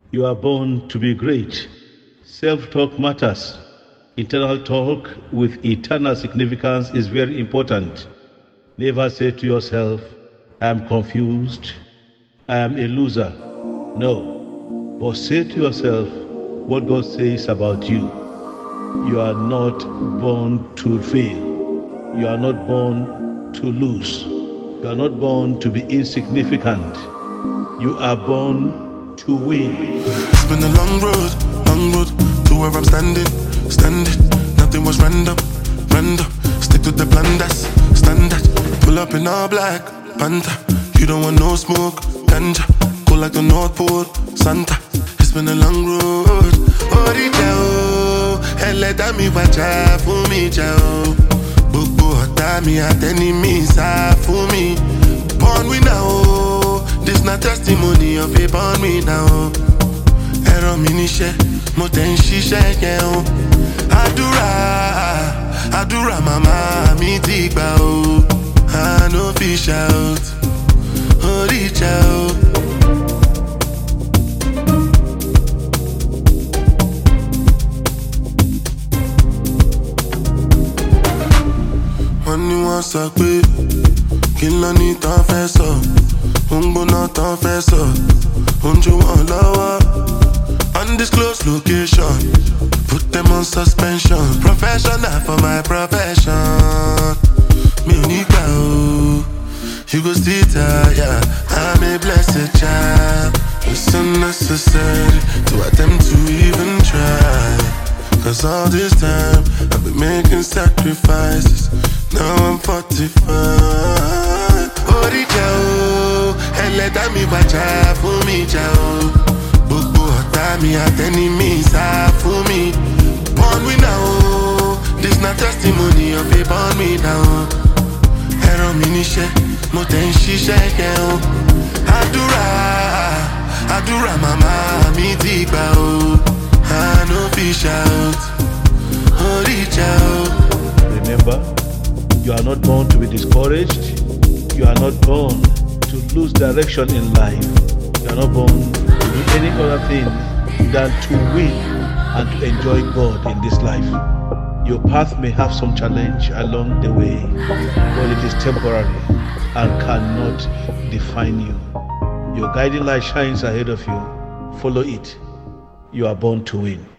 You are born to be great. Self-talk matters. Internal talk with eternal significance is very important. Never say to yourself, I am confused, I am a loser. No, but say to yourself what God says about you. You are not born to fail. You are not born to lose. You are not born to be insignificant. You are born to win. It's been a long road to where I'm standing. Nothing was random. Stick to the plan that's standard. Pull up in all black, Panther. You don't want no smoke, ganja. Cool like the North Pole, Santa. It's been a long road. Ori jao, ẹlẹ́dàá mi wájà fún mi jao. Gbogbo ọ̀tá mi àtẹnimí sá fún mi. Born winner o, this na testimony of a born winner o. Ẹ̀rọ mi níṣẹ́, mo tẹ̀ ń ṣiṣẹ́ yẹn o. Àdúrà màmá mi ti gbà o. I no fit shout, orí ìjà o. Wọ́n ní wọ́n sọ pé kí ló ní tán fẹ́ sọ, ó ń gbóná tán fẹ́ sọ, ó ń jó wọn lọ́wọ́. Undisclosed location, put them on suspension. Professional for my profession. Mi ò ní gbà o, you go still tire. I'm a blessed child. It's unnecessary to attempt to even try. Cause all this time I've been making sacrifices. Now I'm 45. Orí jà o, ẹlẹ́dàá mi wájà fún mi jà o. Gbogbo ọ̀tá mi àtẹnimí sá fún mi. Born winner o, this na testimony of a born winner o. Ẹ̀rọ mi níṣẹ́, mo tẹ̀ ń ṣiṣẹ́ yẹn o. Àdúrà màmá mi ti gbà o. I no fit shout, orí ìjà o. Remember, you are not born to be discouraged. You are not born to lose direction in life. You are not born to do any other thing than to win and to enjoy God in this life. Your path may have some challenge along the way, but it is temporary and cannot define you. Your guiding light shines ahead of you. Follow it. You are born to win.